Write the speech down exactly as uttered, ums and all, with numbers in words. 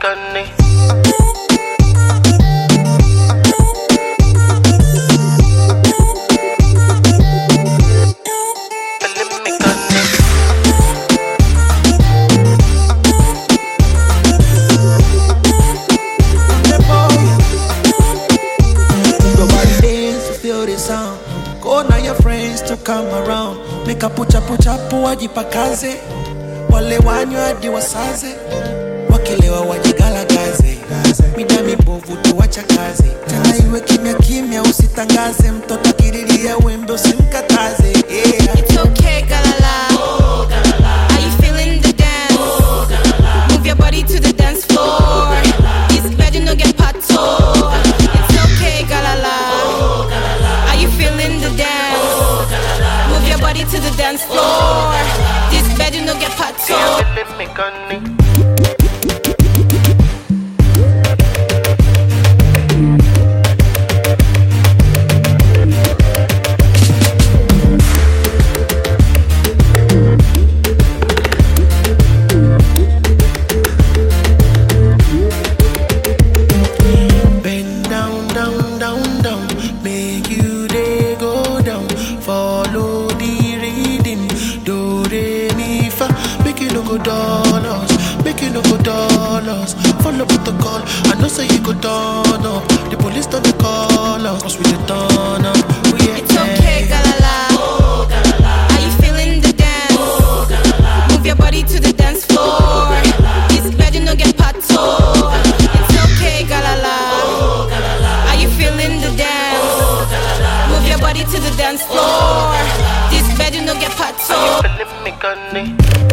gunny. Go now your friends to come around. Make a pucha pucha po wajipakaze. Wale wanyo hadi wasaze. Wakilewa wajigalagaze. Mida mibovu tuwacha kazi. Tena iwe kimya kimya usitangaze. Mtoto kirilia wembe usimkataze. Yeah. It's okay, galala. Oh, galala. Are you feeling the dance? Oh, galala. Move your body to the dance floor. This bed you no get pato. Oh, it's okay, galala. Oh, galala. Are you feeling the dance? Oh, galala. Move your body to the dance floor. This bed you no get pato. Yeah, feeling me gunny. Dollars, make you no go dollars. Follow protocol, I know say you go turn up. The police don't call us, cause we the turn up. We it's okay, galala. Oh, galala. Are you feeling the dance? Oh, galala. Move your body to the dance floor. This bed you no get pato. Oh, it's okay, galala. Oh, galala. Are you feeling the dance? Oh, galala. Move your body to the dance floor. This bed you no get pato. Are you feeling me gunny?